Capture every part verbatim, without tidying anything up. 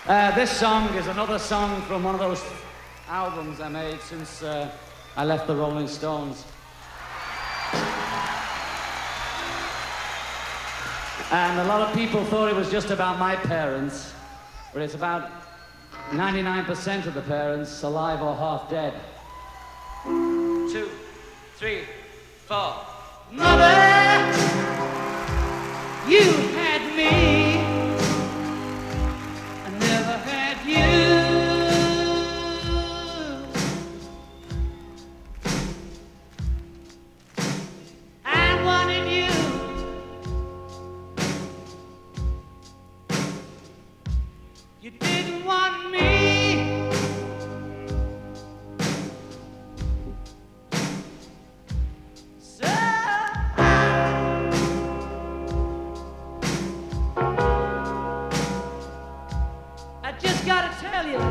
Uh, this song is another song from one of those albums I made since uh, I left the Rolling Stones. And a lot of people thought it was just about my parents, but it's about ninety-nine percent of the parents alive or half dead. Two, three, four. Mother, you had me, I never had you. I wanted you. You didn't want me. So I just gotta tell you,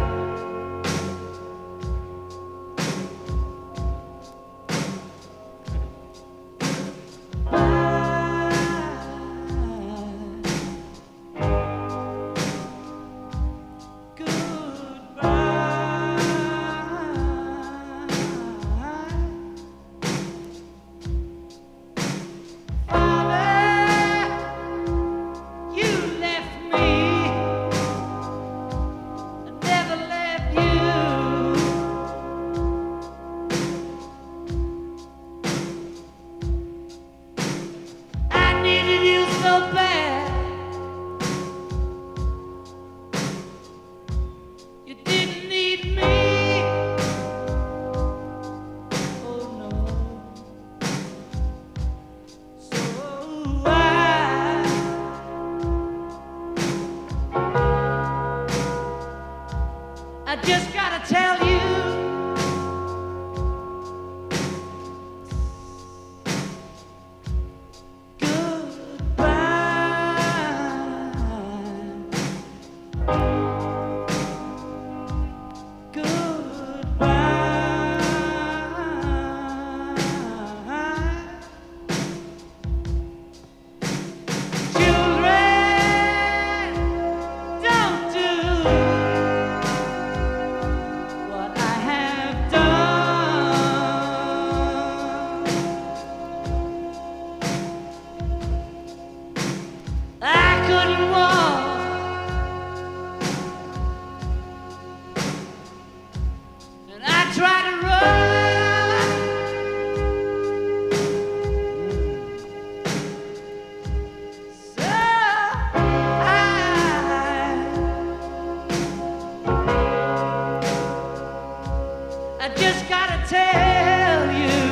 I just gotta tell you, I just gotta tell you,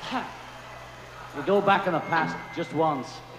We go back in the past just once.